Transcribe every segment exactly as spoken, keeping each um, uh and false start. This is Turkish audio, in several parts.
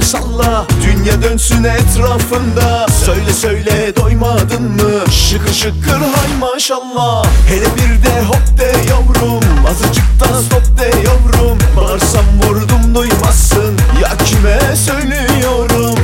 salla, dünya dönsün etrafında. Söyle söyle doymadın mı? Şıkır şıkır hay maşallah. Hele bir de hop de yavrum, azıcık da stop de yavrum. Bağırsam vurdum duymazsın, ya kime söylüyorum?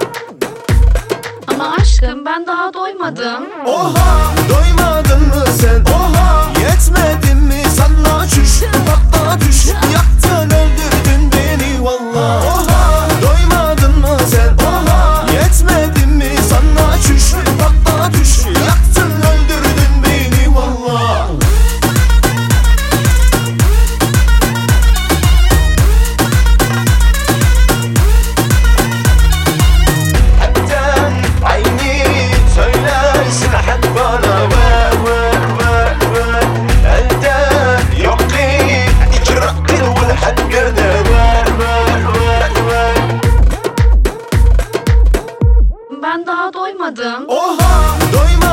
Ama aşkım ben daha doymadım. Oha, doymadın mı sen? Oha, yetmedin mi sana? Çüş, patla düş, yaktın öldürdün beni valla. Oha, doymadın mı sen? Oha, yetmedin mi sana? Çüş, patla düş, yaktın öldürdün beni valla. Hepten aynı söylersin hep bana. Ver ver ver ver elde yok ki iki rakı والحنقرده. Ver ver ver ver. Ben daha doymadım. Oha, doyma